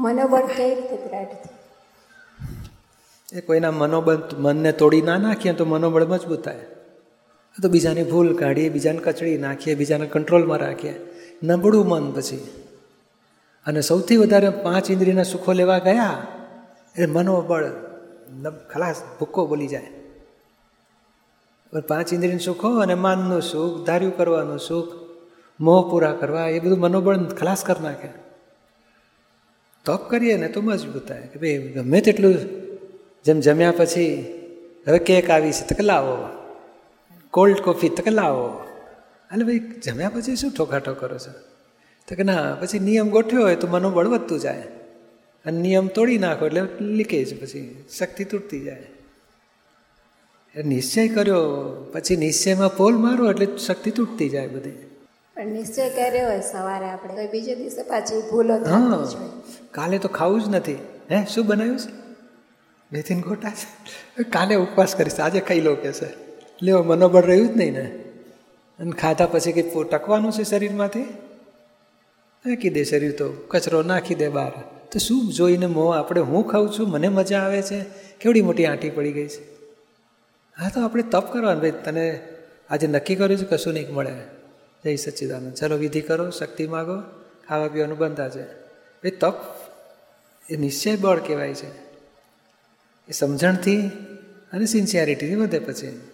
મનોબળ કઈ રીતે દ્રઢ થાય? એ કોઈના મનને તોડી ના નાખીએ તો મનોબળ મજબૂત થાય. તો બીજાની ભૂલ કાઢીએ, બીજાને કચડી નાખીએ, બીજાને કંટ્રોલમાં રાખીએ, નબળું મન પછી. અને સૌથી વધારે 5 ઇન્દ્રિયના સુખો લેવા ગયા એ મનોબળ ખલાસ ભૂક્કો બોલી જાય. 5 ઇન્દ્રિયના સુખો અને માનનું સુખ, ધાર્યું કરવાનું સુખ, મોહ પૂરા કરવા, એ બધું મનોબળ ખલાસ કરી નાખે. તપ કરીએ ને તો મજબૂત થાય કે ભાઈ ગમે તેટલું, જેમ જમ્યા પછી હવે કેક આવી છે તો લાવો, કોલ્ડ કોફી તો લાવો. એટલે ભાઈ જમ્યા પછી શું ઠોકાઠો કરો છો? તો કે ના, પછી નિયમ ગોઠવ્યો હોય તો મનોબળ વધતું જાય, અને નિયમ તોડી નાખો એટલે લીકેજ, પછી શક્તિ તૂટતી જાય. નિશ્ચય કર્યો પછી નિશ્ચયમાં પોલ મારો એટલે શક્તિ તૂટતી જાય બધી. પણ નિશ્ચય કર્યો હોય સવારે આપણે, તો બીજે દિવસે પાછી ભૂલો થતી જ હોય. કાલે તો ખાવું જ નથી, હે શું બનાવ્યું છે? મેથીન ગોટા છે, કાલે ઉપવાસ કરીશ, આજે ખાઈ લો કે છે. લેવો મનોબળ રહ્યું જ નહીં ને. અને ખાધા પછી કંઈ ટકવાનું છે શરીરમાંથી? નાખી દે શરીર, તો કચરો નાખી દે બહાર. તો શું જોઈને મોહ આપણે, હું ખાઉં છું, મને મજા આવે છે, કેવડી મોટી આંટી પડી ગઈ છે. હા, તો આપણે તપ કરવાનું. ભાઈ તને આજે નક્કી કર્યું છે કશું નહીં મળે, જય સચ્ચિદાનંદ, ચલો વિધિ કરો, શક્તિ માગો, ખાવા પીવાનું બંધા છે. ભાઈ તપ એ નિશ્ચય બળ કહેવાય છે. એ સમજણથી અને સિન્સિયરિટીથી વધે પછી.